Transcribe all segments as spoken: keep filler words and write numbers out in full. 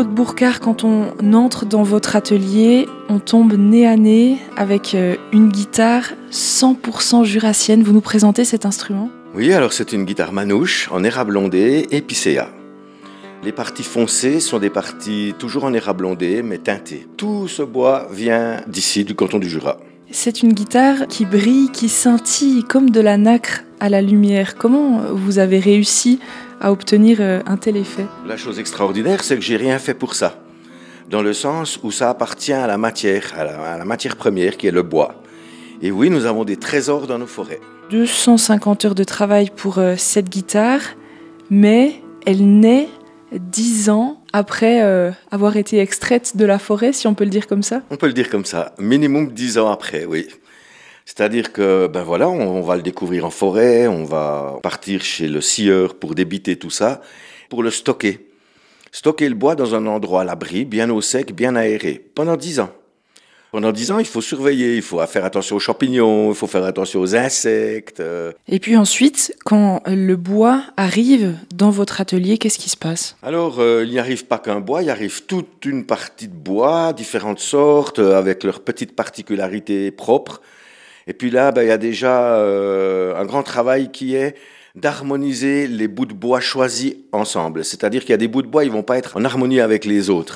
Claude Bourcard, quand on entre dans votre atelier, on tombe nez à nez avec une guitare cent pour cent jurassienne. Vous nous présentez cet instrument ? Oui, alors c'est une guitare manouche en érable ondé et picéa. Les parties foncées sont des parties toujours en érable ondé, mais teintées. Tout ce bois vient d'ici, du canton du Jura. C'est une guitare qui brille, qui scintille comme de la nacre à la lumière. Comment vous avez réussi à obtenir un tel effet ? La chose extraordinaire, c'est que j'ai rien fait pour ça. Dans le sens où ça appartient à la matière, à la, à la matière première qui est le bois. Et oui, nous avons des trésors dans nos forêts. deux cent cinquante heures de travail pour euh, cette guitare, mais elle naît dix ans après euh, avoir été extraite de la forêt, si on peut le dire comme ça ? On peut le dire comme ça, minimum dix ans après, oui. C'est-à-dire que, ben voilà, on, on va le découvrir en forêt, on va partir chez le scieur pour débiter tout ça, pour le stocker. Stocker le bois dans un endroit à l'abri, bien au sec, bien aéré, pendant dix ans. Pendant dix ans, il faut surveiller, il faut faire attention aux champignons, il faut faire attention aux insectes. Et puis ensuite, quand le bois arrive dans votre atelier, qu'est-ce qui se passe ? Alors, euh, il n'y arrive pas qu'un bois, il arrive toute une partie de bois, différentes sortes, avec leurs petites particularités propres. Et puis là, ben, il y a déjà euh, un grand travail qui est d'harmoniser les bouts de bois choisis ensemble. C'est-à-dire qu'il y a des bouts de bois, ils ne vont pas être en harmonie avec les autres.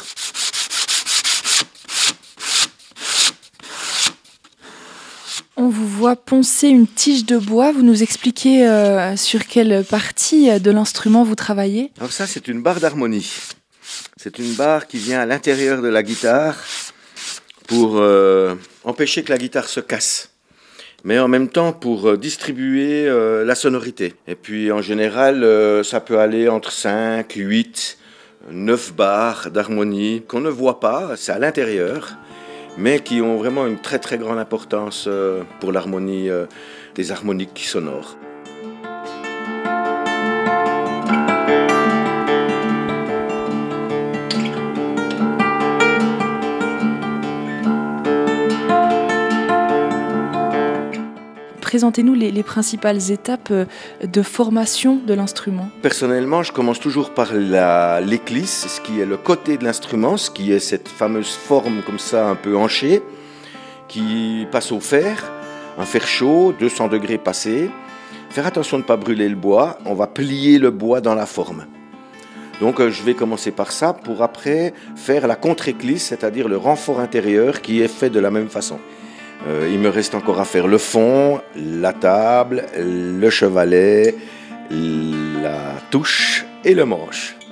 On vous voit poncer une tige de bois. Vous nous expliquez euh, sur quelle partie de l'instrument vous travaillez ? Alors ça, c'est une barre d'harmonie. C'est une barre qui vient à l'intérieur de la guitare pour euh, empêcher que la guitare se casse, mais en même temps pour euh, distribuer euh, la sonorité. Et puis en général, euh, ça peut aller entre cinq, huit, neuf barres d'harmonie qu'on ne voit pas, c'est à l'intérieur, mais qui ont vraiment une très très grande importance euh, pour l'harmonie euh, des harmoniques sonores. Présentez-nous les, les principales étapes de formation de l'instrument. Personnellement, je commence toujours par la, l'éclisse, ce qui est le côté de l'instrument, ce qui est cette fameuse forme comme ça un peu hanchée, qui passe au fer, un fer chaud, deux cents degrés passés. Faire attention de ne pas brûler le bois, on va plier le bois dans la forme. Donc je vais commencer par ça pour après faire la contre-éclisse, c'est-à-dire le renfort intérieur qui est fait de la même façon. Euh, il me reste encore à faire le fond, la table, le chevalet, la touche et le manche.